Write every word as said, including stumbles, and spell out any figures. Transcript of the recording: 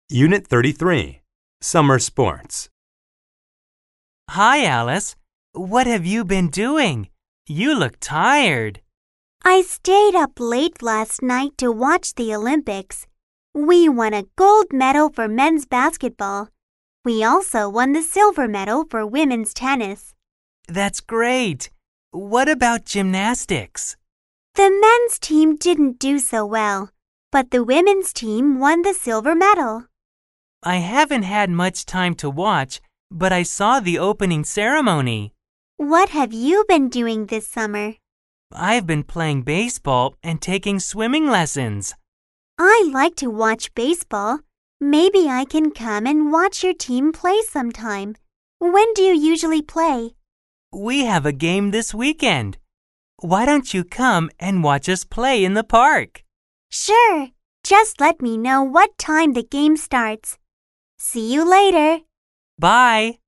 Unit thirty-three, Summer Sports. Hi, Alice. What have you been doing? You look tired. I stayed up late last night to watch the Olympics. We won a gold medal for men's basketball. We also won the silver medal for women's tennis. That's great. What about gymnastics? The men's team didn't do so well, but the women's team won the silver medal. I haven't had much time to watch, but I saw the opening ceremony. What have you been doing this summer? I've been playing baseball and taking swimming lessons. I like to watch baseball. Maybe I can come and watch your team play sometime. When do you usually play? We have a game this weekend. Why don't you come and watch us play in the park? Sure. Just let me know what time the game starts. See you later. Bye.